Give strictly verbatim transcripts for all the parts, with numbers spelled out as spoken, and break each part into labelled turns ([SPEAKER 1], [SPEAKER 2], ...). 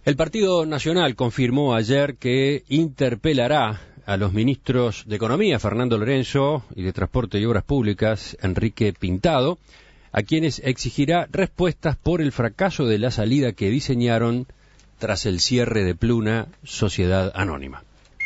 [SPEAKER 1] El Partido Nacional confirmó ayer que interpelará a los ministros de Economía, Fernando Lorenzo, y de Transporte y Obras Públicas, Enrique Pintado, a quienes exigirá respuestas por el fracaso de la salida que diseñaron tras el cierre de Pluna, Sociedad Anónima.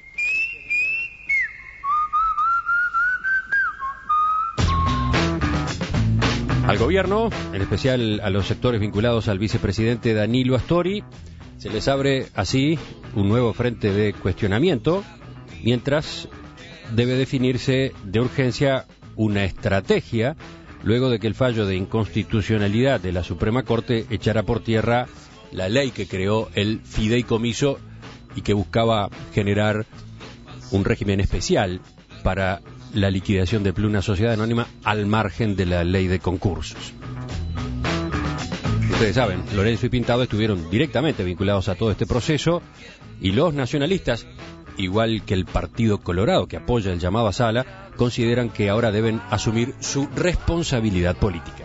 [SPEAKER 1] Al gobierno, en especial a los sectores vinculados al vicepresidente Danilo Astori, se les abre así un nuevo frente de cuestionamiento, mientras debe definirse de urgencia una estrategia luego de que el fallo de inconstitucionalidad de la Suprema Corte echara por tierra la ley que creó el fideicomiso y que buscaba generar un régimen especial para la liquidación de Pluna Sociedad Anónima al margen de la ley de concursos. Ustedes saben, Lorenzo y Pintado estuvieron directamente vinculados a todo este proceso y los nacionalistas, igual que el Partido Colorado que apoya el llamado a sala, consideran que ahora deben asumir su responsabilidad política.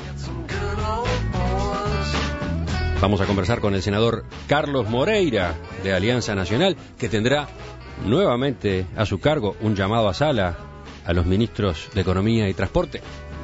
[SPEAKER 1] Vamos a conversar con el senador Carlos Moreira de Alianza Nacional, que tendrá nuevamente a su cargo un llamado a sala a los ministros de Economía y Transporte.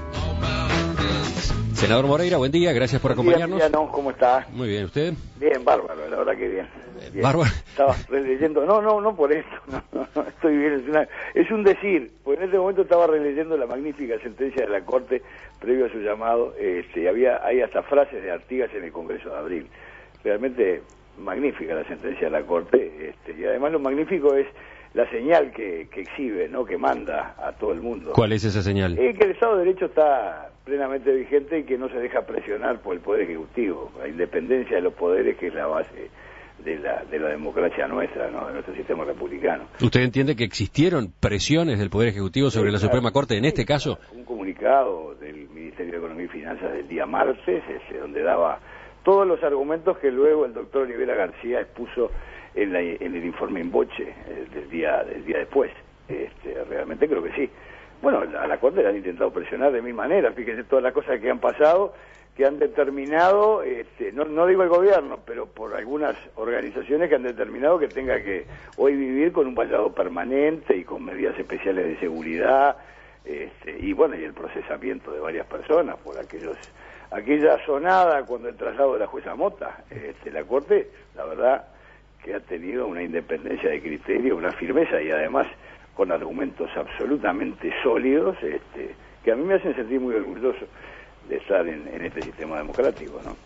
[SPEAKER 1] Senador Moreira, buen día, gracias por acompañarnos.
[SPEAKER 2] Buen día, no, ¿cómo está?
[SPEAKER 1] Muy bien, ¿usted?
[SPEAKER 2] Bien, bárbaro, la verdad que bien. bien.
[SPEAKER 1] Bárbaro.
[SPEAKER 2] Estaba releyendo, no, no, no por esto, no, no, no, estoy bien, es, una, es un decir, pues en este momento estaba releyendo la magnífica sentencia de la Corte previo a su llamado, este, había hay hasta frases de Artigas en el Congreso de Abril. Realmente magnífica la sentencia de la Corte, este, y además lo magnífico es la señal que, que exhibe, ¿no?, que manda a todo el mundo.
[SPEAKER 1] ¿Cuál es esa señal?
[SPEAKER 2] Es que el Estado de Derecho está plenamente vigente y que no se deja presionar por el Poder Ejecutivo. La independencia de los poderes, que es la base de la, de la democracia nuestra, ¿no?, de nuestro sistema republicano.
[SPEAKER 1] ¿Usted entiende que existieron presiones del Poder Ejecutivo sobre sí, la claro, Suprema Corte en sí, este caso?
[SPEAKER 2] Un comunicado del Ministerio de Economía y Finanzas del día martes, ese, donde daba todos los argumentos que luego el doctor Olivera García expuso en, la, en el informe in voce eh, del día del día después. Este, realmente creo que sí. Bueno, a la Corte le han intentado presionar de mi manera, fíjense todas las cosas que han pasado, que han determinado, este, no, no digo el gobierno, pero por algunas organizaciones que han determinado que tenga que hoy vivir con un vallado permanente y con medidas especiales de seguridad, este, y bueno, y el procesamiento de varias personas por aquellos aquella sonada cuando el traslado de la jueza Mota. Este, la Corte, la verdad, que ha tenido una independencia de criterio, una firmeza y además con argumentos absolutamente sólidos, este, que a mí me hacen sentir muy orgulloso de estar en, en este sistema democrático, ¿no?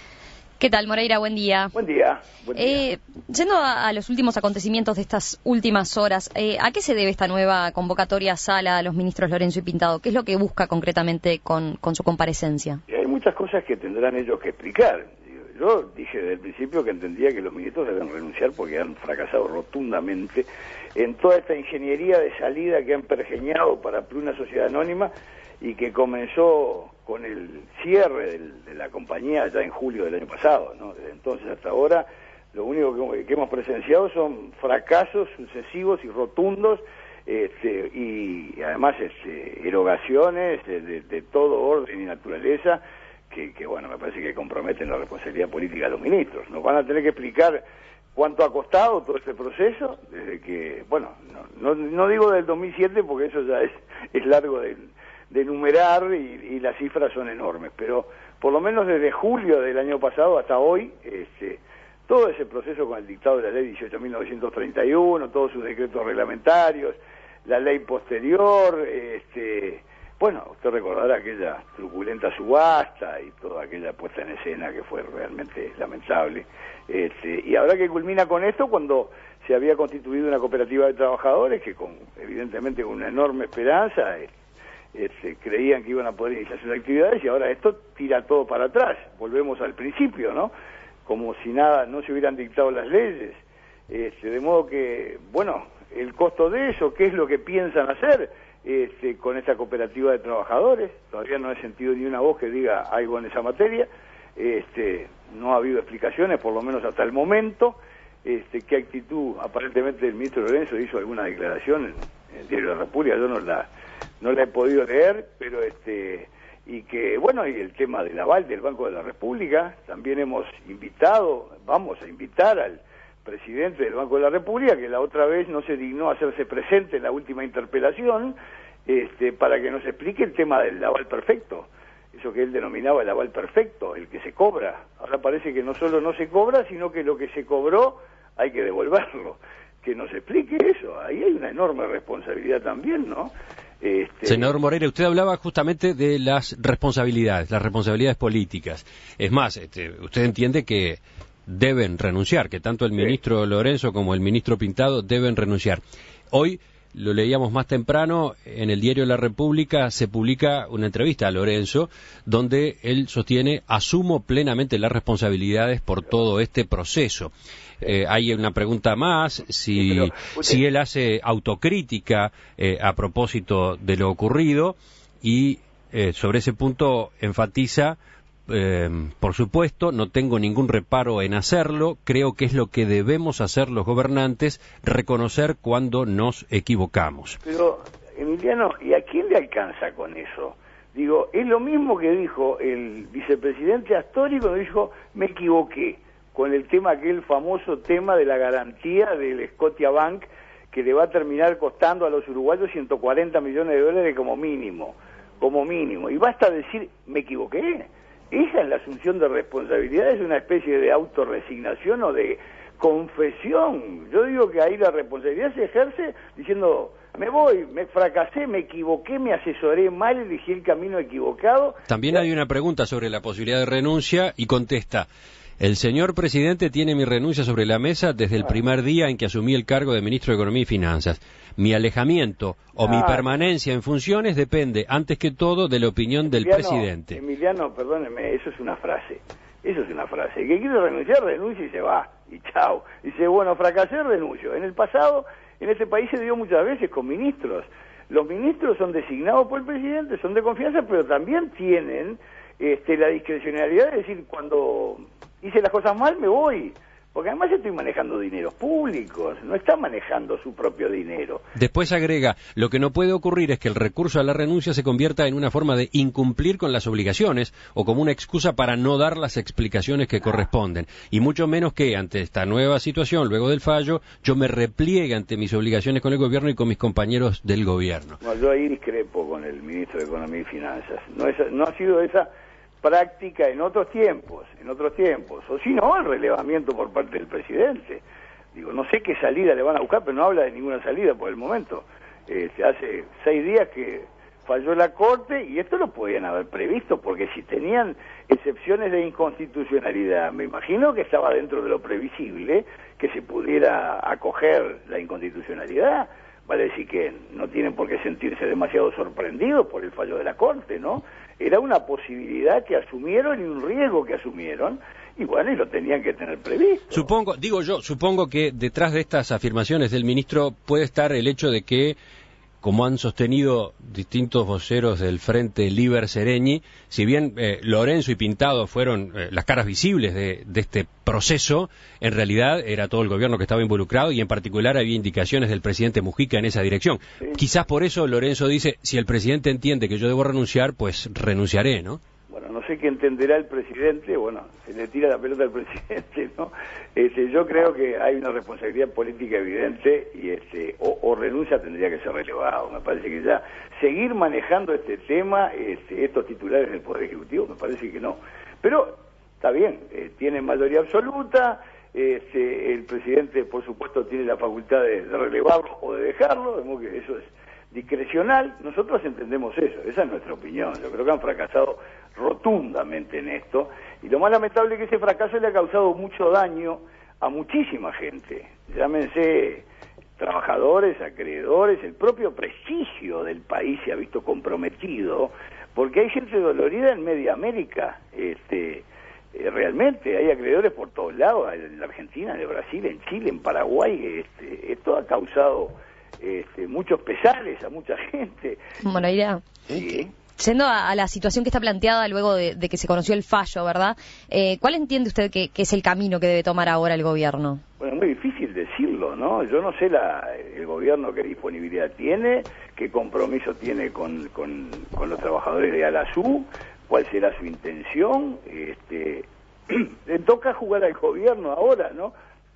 [SPEAKER 3] ¿Qué tal, Moreira? Buen día.
[SPEAKER 2] Buen día. Buen día.
[SPEAKER 3] Eh, yendo a, a los últimos acontecimientos de estas últimas horas, eh, ¿a qué se debe esta nueva convocatoria a sala a los ministros Lorenzo y Pintado? ¿Qué es lo que busca concretamente con, con su comparecencia?
[SPEAKER 2] Hay muchas cosas que tendrán ellos que explicar. Yo dije desde el principio que entendía que los ministros deben renunciar porque han fracasado rotundamente en toda esta ingeniería de salida que han pergeñado para Pluna Sociedad Anónima y que comenzó con el cierre del, de la compañía ya en julio del año pasado, ¿no? Desde entonces hasta ahora lo único que, que hemos presenciado son fracasos sucesivos y rotundos, este, y, y además este, erogaciones de, de, de todo orden y naturaleza que, que, bueno, me parece que comprometen la responsabilidad política de los ministros. Nos van a tener que explicar cuánto ha costado todo este proceso, desde que, bueno, no, no, no digo del dos mil siete porque eso ya es, es largo de, de enumerar y, y las cifras son enormes, pero por lo menos desde julio del año pasado hasta hoy, este, todo ese proceso con el dictado de la ley dieciocho mil novecientos treinta y uno, todos sus decretos reglamentarios, la ley posterior, este... Bueno, usted recordará aquella truculenta subasta y toda aquella puesta en escena que fue realmente lamentable. Este, y ahora que culmina con esto, cuando se había constituido una cooperativa de trabajadores que, con evidentemente con una enorme esperanza, este, creían que iban a poder iniciar sus actividades, y ahora esto tira todo para atrás. Volvemos al principio, ¿no? Como si nada, no se hubieran dictado las leyes. Este, de modo que, bueno, el costo de eso, ¿qué es lo que piensan hacer Este, con esta cooperativa de trabajadores? Todavía no he sentido ni una voz que diga algo en esa materia. Este, no ha habido explicaciones, por lo menos hasta el momento. Este, qué actitud, aparentemente el ministro Lorenzo hizo alguna declaración en, en el Diario de la República, yo no la, no la he podido leer, pero este, y que, bueno, y el tema del aval del Banco de la República, también hemos invitado, vamos a invitar al presidente del Banco de la República, que la otra vez no se dignó a hacerse presente en la última interpelación, este, para que nos explique el tema del aval perfecto, eso que él denominaba el aval perfecto, el que se cobra. Ahora parece que no solo no se cobra, sino que lo que se cobró hay que devolverlo. Que nos explique eso, ahí hay una enorme responsabilidad también, ¿no? Este...
[SPEAKER 1] Senador Moreira, usted hablaba justamente de las responsabilidades, las responsabilidades políticas. Es más, este, usted entiende que deben renunciar, que tanto el ministro sí. Lorenzo como el ministro Pintado deben renunciar. Hoy, lo leíamos más temprano, en el diario La República se publica una entrevista a Lorenzo donde él sostiene, asumo plenamente las responsabilidades por todo este proceso. Eh, hay una pregunta más, si, sí, pero, si él hace autocrítica eh, a propósito de lo ocurrido y eh, sobre ese punto enfatiza, eh, por supuesto, no tengo ningún reparo en hacerlo, creo que es lo que debemos hacer los gobernantes, reconocer cuando nos equivocamos.
[SPEAKER 2] Pero, Emiliano, ¿y a quién le alcanza con eso? Digo, es lo mismo que dijo el vicepresidente Astori cuando dijo, me equivoqué, con el tema, aquel famoso tema de la garantía del Scotiabank, que le va a terminar costando a los uruguayos ciento cuarenta millones de dólares como mínimo, como mínimo. Y basta decir, me equivoqué. Esa es la asunción de responsabilidad, es una especie de autorresignación o de confesión. Yo digo que ahí la responsabilidad se ejerce diciendo, me voy, me fracasé, me equivoqué, me asesoré mal, elegí el camino equivocado.
[SPEAKER 1] También hay una pregunta sobre la posibilidad de renuncia y contesta, el señor presidente tiene mi renuncia sobre la mesa desde el primer día en que asumí el cargo de ministro de Economía y Finanzas. Mi alejamiento o ah, mi permanencia en funciones depende, antes que todo, de la opinión del
[SPEAKER 2] Emiliano,
[SPEAKER 1] presidente.
[SPEAKER 2] Emiliano, perdóneme, eso es una frase. Eso es una frase. El que quiere renunciar, renuncia y se va. Y chao. Dice, bueno, fracasé, renuncio. En el pasado, en este país se dio muchas veces con ministros. Los ministros son designados por el presidente, son de confianza, pero también tienen este, la discrecionalidad de decir, cuando hice las cosas mal, me voy. Porque además estoy manejando dineros públicos, no está manejando su propio dinero.
[SPEAKER 1] Después agrega, lo que no puede ocurrir es que el recurso a la renuncia se convierta en una forma de incumplir con las obligaciones o como una excusa para no dar las explicaciones que ah. corresponden. Y mucho menos que, ante esta nueva situación, luego del fallo, yo me repliegue ante mis obligaciones con el gobierno y con mis compañeros del gobierno.
[SPEAKER 2] No, yo ahí discrepo con el ministro de Economía y Finanzas. No, es, no ha sido esa práctica en otros tiempos, en otros tiempos, o si no, el relevamiento por parte del presidente. Digo, no sé qué salida le van a buscar, pero no habla de ninguna salida por el momento. Este, hace seis días que falló la Corte y esto lo podían haber previsto, porque si tenían excepciones de inconstitucionalidad, me imagino que estaba dentro de lo previsible que se pudiera acoger la inconstitucionalidad. Vale decir que no tienen por qué sentirse demasiado sorprendidos por el fallo de la Corte, ¿no? Era una posibilidad que asumieron y un riesgo que asumieron, y bueno, y lo tenían que tener previsto.
[SPEAKER 1] Supongo, digo yo, supongo que detrás de estas afirmaciones del ministro puede estar el hecho de que, como han sostenido distintos voceros del Frente Liber Seregni, si bien eh, Lorenzo y Pintado fueron eh, las caras visibles de, de este proceso, en realidad era todo el gobierno que estaba involucrado y en particular había indicaciones del presidente Mujica en esa dirección. Sí. Quizás por eso Lorenzo dice, si el presidente entiende que yo debo renunciar, pues renunciaré, ¿no?
[SPEAKER 2] Bueno, no sé qué entenderá el presidente, bueno, se le tira la pelota al presidente, ¿no? Este, yo creo que hay una responsabilidad política evidente y este, o, o renuncia tendría que ser relevado. Me parece que ya seguir manejando este tema, este, estos titulares del Poder Ejecutivo, me parece que no. Pero está bien, eh, tiene mayoría absoluta, este, el presidente, por supuesto, tiene la facultad de, de relevarlo o de dejarlo, vemos que eso es discrecional. Nosotros entendemos eso, esa es nuestra opinión. Yo creo que han fracasado rotundamente en esto, y lo más lamentable es que ese fracaso le ha causado mucho daño a muchísima gente, llámense trabajadores, acreedores, el propio prestigio del país se ha visto comprometido, porque hay gente dolorida en media América, este, eh, realmente hay acreedores por todos lados, en la Argentina, en el Brasil, en Chile, en Paraguay, este, esto ha causado este, muchos pesares a mucha gente.
[SPEAKER 3] Moreira. Sí. Yendo a, a la situación que está planteada luego de, de que se conoció el fallo, ¿verdad? Eh, ¿Cuál entiende usted que, que es el camino que debe tomar ahora el gobierno?
[SPEAKER 2] Bueno, es muy difícil decirlo, ¿no? Yo no sé la, el gobierno qué disponibilidad tiene, qué compromiso tiene con, con, con los trabajadores de Alasú, cuál será su intención. Este, le toca jugar al gobierno ahora, ¿no?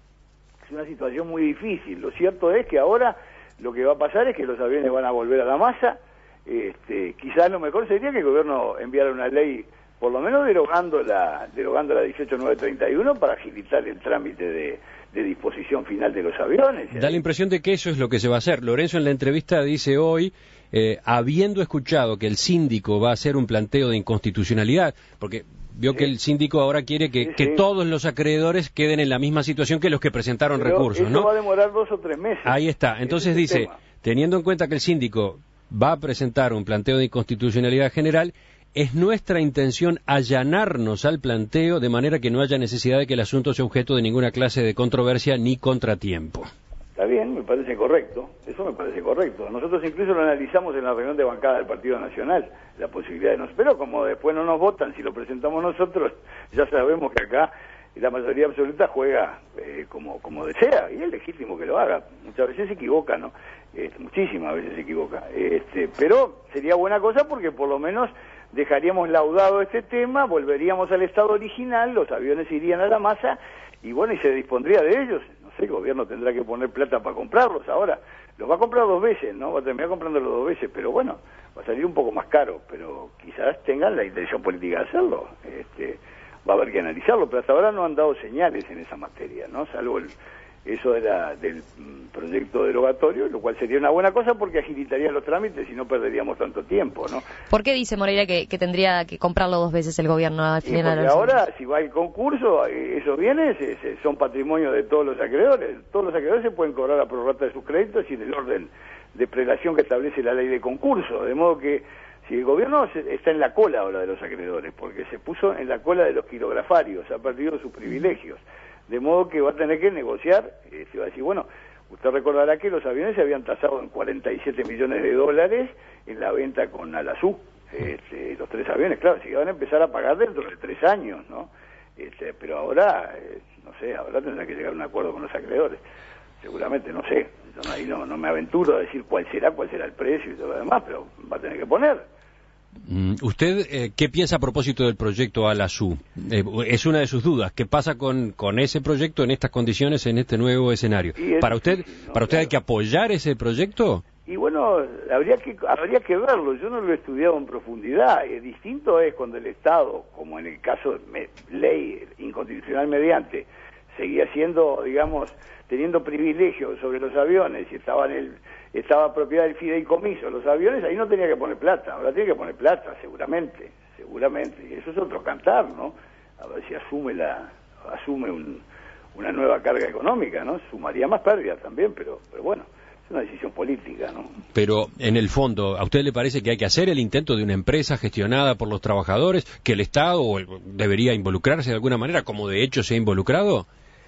[SPEAKER 2] Es una situación muy difícil. Lo cierto es que ahora lo que va a pasar es que los aviones van a volver a la masa. Este, quizás lo mejor sería que el gobierno enviara una ley, por lo menos derogando la derogando la dieciocho mil novecientos treinta y uno para agilitar el trámite de, de disposición final de los aviones.
[SPEAKER 1] Da la impresión de que eso es lo que se va a hacer. Lorenzo en la entrevista dice hoy, eh, habiendo escuchado que el síndico va a hacer un planteo de inconstitucionalidad, porque vio sí. que el síndico ahora quiere que, sí, que sí. todos los acreedores queden en la misma situación que los que presentaron
[SPEAKER 2] Pero
[SPEAKER 1] recursos,
[SPEAKER 2] eso
[SPEAKER 1] ¿no?
[SPEAKER 2] va a demorar dos o tres meses.
[SPEAKER 1] Ahí está. Entonces dice, tema. teniendo en cuenta que el síndico va a presentar un planteo de inconstitucionalidad general, es nuestra intención allanarnos al planteo de manera que no haya necesidad de que el asunto sea objeto de ninguna clase de controversia ni contratiempo.
[SPEAKER 2] Está bien, me parece correcto, eso me parece correcto. Nosotros incluso lo analizamos en la reunión de bancada del Partido Nacional, la posibilidad de nos... Pero como después no nos votan, si lo presentamos nosotros, ya sabemos que acá la mayoría absoluta juega eh, como, como desea, y es legítimo que lo haga. Muchas veces se equivoca, ¿no? Este, muchísimas veces se equivoca. Este, pero sería buena cosa porque por lo menos dejaríamos laudado este tema, volveríamos al estado original, los aviones irían a la masa y bueno, y se dispondría de ellos. No sé, el gobierno tendrá que poner plata para comprarlos ahora. Los va a comprar dos veces, ¿no? Va a terminar comprándolos dos veces, pero bueno, va a salir un poco más caro, pero quizás tengan la intención política de hacerlo. Este, va a haber que analizarlo, pero hasta ahora no han dado señales en esa materia, ¿no? Salvo el... eso de la, del proyecto derogatorio, lo cual sería una buena cosa porque agilitaría los trámites y no perderíamos tanto tiempo, ¿no?
[SPEAKER 3] ¿Por qué dice Moreira que, que tendría que comprarlo dos veces el gobierno al final?
[SPEAKER 2] Porque ahora, si va el concurso, esos bienes son patrimonio de todos los acreedores. Todos los acreedores se pueden cobrar a prorrata de sus créditos y en el orden de prelación que establece la ley de concurso. De modo que si el gobierno está en la cola ahora de los acreedores, porque se puso en la cola de los quirografarios, ha perdido sus privilegios. De modo que va a tener que negociar, eh, se va a decir, bueno, usted recordará que los aviones se habían tasado en cuarenta y siete millones de dólares en la venta con Alasú, este, los tres aviones, claro, se van a empezar a pagar dentro de tres años, ¿no? Este, pero ahora, eh, no sé, ahora tendrá que llegar a un acuerdo con los acreedores, seguramente, no sé, yo no, ahí no, no me aventuro a decir cuál será, cuál será el precio y todo lo demás, pero va a tener que poner.
[SPEAKER 1] ¿Usted eh, qué piensa a propósito del proyecto Alasú? Eh, es una de sus dudas. ¿Qué pasa con, con ese proyecto en estas condiciones, en este nuevo escenario? ¿Para usted, difícil, ¿no? para usted claro. hay que apoyar ese proyecto?
[SPEAKER 2] Y bueno, habría que habría que verlo. Yo no lo he estudiado en profundidad. Eh, distinto es cuando el Estado, como en el caso de ley inconstitucional mediante, seguía siendo, digamos, teniendo privilegios sobre los aviones y estaba en el estaba propiedad del fideicomiso, los aviones, ahí no tenía que poner plata, ahora tiene que poner plata, seguramente, seguramente, y eso es otro cantar, ¿no? A ver si asume la asume un, una nueva carga económica, ¿no? Sumaría más pérdidas también, pero pero bueno, es una decisión política, ¿no?
[SPEAKER 1] Pero, en el fondo, ¿a usted le parece que hay que hacer el intento de una empresa gestionada por los trabajadores, que el Estado debería involucrarse de alguna manera, como de hecho se ha involucrado?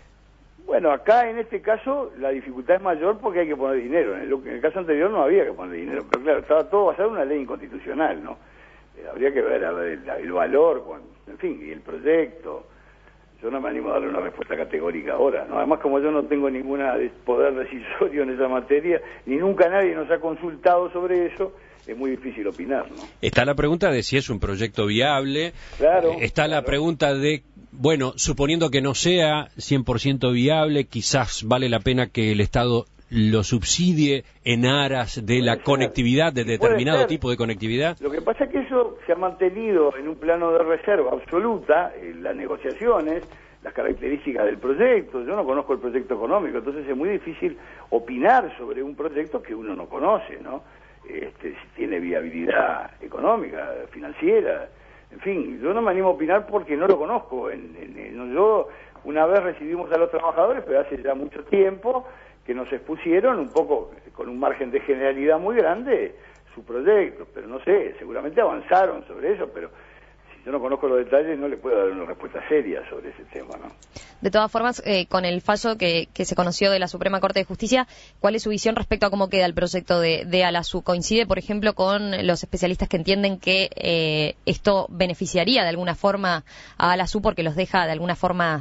[SPEAKER 2] Bueno, acá en este caso la dificultad es mayor porque hay que poner dinero. En el, en el caso anterior no había que poner dinero, pero claro, estaba todo basado en una ley inconstitucional, ¿no? Eh, habría que ver, a ver el, el valor, con, en fin, y el proyecto. Yo no me animo a darle una respuesta categórica ahora, ¿no? Además, como yo no tengo ningún poder decisorio en esa materia, ni nunca nadie nos ha consultado sobre eso, es muy difícil opinar, ¿no?
[SPEAKER 1] Está la pregunta de si es un proyecto viable.
[SPEAKER 2] Claro.
[SPEAKER 1] Eh, está
[SPEAKER 2] claro.
[SPEAKER 1] la pregunta de... Bueno, suponiendo que no sea cien por ciento viable, quizás vale la pena que el Estado lo subsidie en aras de la conectividad, de determinado tipo de conectividad.
[SPEAKER 2] Lo que pasa es que eso se ha mantenido en un plano de reserva absoluta, en las negociaciones, las características del proyecto. Yo no conozco el proyecto económico, entonces es muy difícil opinar sobre un proyecto que uno no conoce, ¿no? Este, si tiene viabilidad económica, financiera... En fin, yo no me animo a opinar porque no lo conozco. En, en, en, yo una vez recibimos a los trabajadores, pero hace ya mucho tiempo, que nos expusieron un poco, con un margen de generalidad muy grande, su proyecto. Pero no sé, seguramente avanzaron sobre eso, pero si yo no conozco los detalles no le puedo dar una respuesta seria sobre ese tema, ¿no?
[SPEAKER 3] De todas formas, eh, con el fallo que, que se conoció de la Suprema Corte de Justicia, ¿cuál es su visión respecto a cómo queda el proyecto de, de Alasú? ¿Coincide, por ejemplo, con los especialistas que entienden que eh, esto beneficiaría de alguna forma a Alasú porque los deja de alguna forma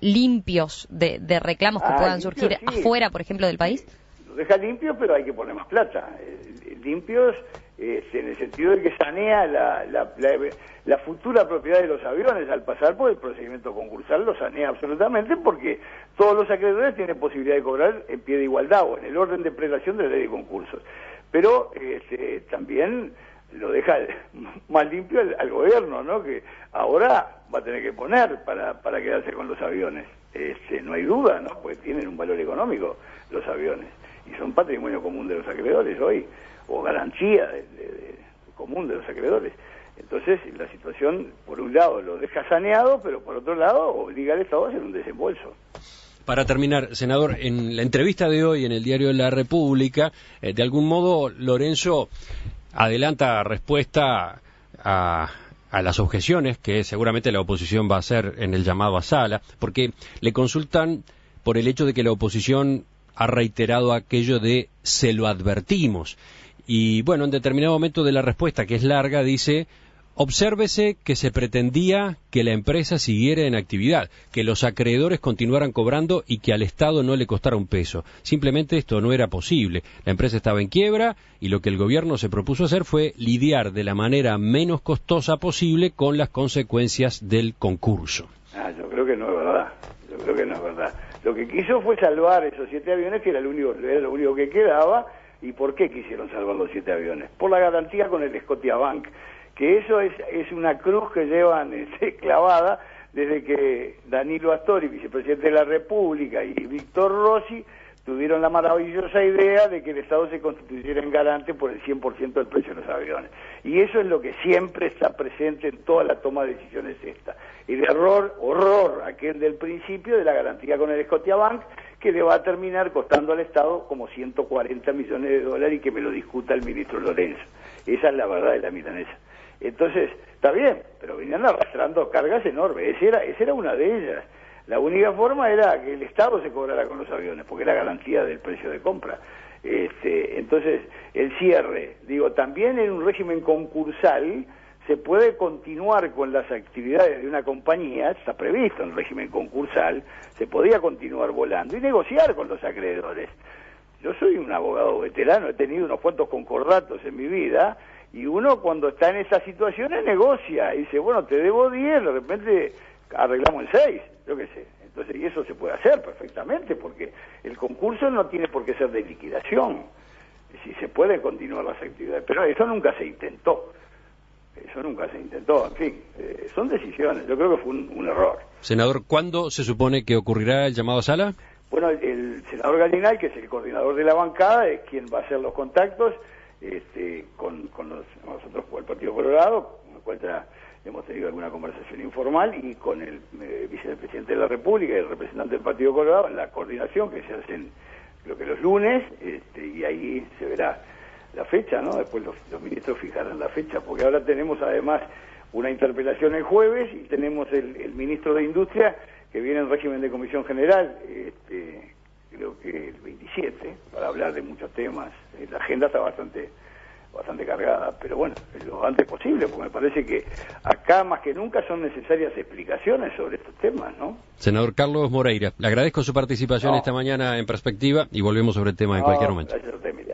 [SPEAKER 3] limpios de, de reclamos que
[SPEAKER 2] ah,
[SPEAKER 3] puedan
[SPEAKER 2] limpios,
[SPEAKER 3] surgir
[SPEAKER 2] sí.
[SPEAKER 3] afuera, por ejemplo, del país?
[SPEAKER 2] Lo deja limpio, pero hay que poner más plata. Eh, limpios eh, en el sentido de que sanea la, la, la, la futura propiedad de los aviones al pasar por el procedimiento concursal, lo sanea absolutamente porque todos los acreedores tienen posibilidad de cobrar en pie de igualdad o en el orden de prelación de la ley de concursos. Pero este, también lo deja más limpio al, al gobierno, ¿no? Que ahora va a tener que poner para, para quedarse con los aviones. Este, no hay duda, ¿no? Pues tienen un valor económico los aviones y son patrimonio común de los acreedores hoy, o garantía de, de, de, común de los acreedores. Entonces la situación, por un lado, lo deja saneado, pero por otro lado obliga al Estado a hacer un desembolso.
[SPEAKER 1] Para terminar, senador, en la entrevista de hoy en el diario La República, eh, de algún modo Lorenzo adelanta respuesta a, a las objeciones que seguramente la oposición va a hacer en el llamado a sala, porque le consultan por el hecho de que la oposición ha reiterado aquello de se lo advertimos. Y bueno, en determinado momento de la respuesta, que es larga, dice: obsérvese que se pretendía que la empresa siguiera en actividad, que los acreedores continuaran cobrando y que al Estado no le costara un peso. Simplemente esto no era posible. La empresa estaba en quiebra y lo que el gobierno se propuso hacer fue lidiar de la manera menos costosa posible con las consecuencias del concurso.
[SPEAKER 2] Ah, yo creo que no es verdad. Yo creo que no es verdad. Lo que quiso fue salvar esos siete aviones, que era lo único, era lo único que quedaba. ¿Y por qué quisieron salvar los siete aviones? Por la garantía con el Scotiabank, que eso es, es una cruz que llevan este, clavada desde que Danilo Astori, vicepresidente de la República, y Víctor Rossi tuvieron la maravillosa idea de que el Estado se constituyera en garante por el cien por ciento del precio de los aviones. Y eso es lo que siempre está presente en toda la toma de decisiones esta. El error, horror, aquel del principio de la garantía con el Scotiabank, que le va a terminar costando al Estado como ciento cuarenta millones de dólares y que me lo discuta el ministro Lorenzo. Esa es la verdad de la milanesa. Entonces, está bien, pero venían arrastrando cargas enormes. Esa era, esa era una de ellas. La única forma era que el Estado se cobrara con los aviones, porque era garantía del precio de compra. Este, entonces, el cierre, digo, también en un régimen concursal se puede continuar con las actividades de una compañía, está previsto en el régimen concursal, se podía continuar volando y negociar con los acreedores. Yo soy un abogado veterano, he tenido unos cuantos concordatos en mi vida, y uno cuando está en esas situaciones negocia y dice, bueno, te debo diez, de repente arreglamos en seis, yo qué sé. Entonces, y eso se puede hacer perfectamente, porque el concurso no tiene por qué ser de liquidación, si se pueden continuar las actividades, pero eso nunca se intentó. Eso nunca se intentó, en fin, eh, son decisiones, yo creo que fue un, un error.
[SPEAKER 1] Senador, ¿cuándo se supone que ocurrirá el llamado a sala?
[SPEAKER 2] Bueno, el, el senador Gallinal, que es el coordinador de la bancada, es quien va a hacer los contactos este, con, con los, nosotros, con el Partido Colorado, con el cual ya hemos tenido alguna conversación informal, y con el eh, vicepresidente de la República y el representante del Partido Colorado, en la coordinación que se hacen, creo que los lunes, este, y ahí se verá la fecha, ¿no? Después los, los ministros fijarán la fecha, porque ahora tenemos además una interpelación el jueves y tenemos el, el ministro de Industria que viene en régimen de comisión general, este, creo que el veintisiete, para hablar de muchos temas. La agenda está bastante bastante cargada, pero bueno, lo antes posible, porque me parece que acá más que nunca son necesarias explicaciones sobre estos temas, ¿no?
[SPEAKER 1] Senador Carlos Moreira, le agradezco su participación
[SPEAKER 2] no.
[SPEAKER 1] esta mañana en Perspectiva y volvemos sobre el tema no, en cualquier momento.
[SPEAKER 2] Gracias a usted, Emiliano.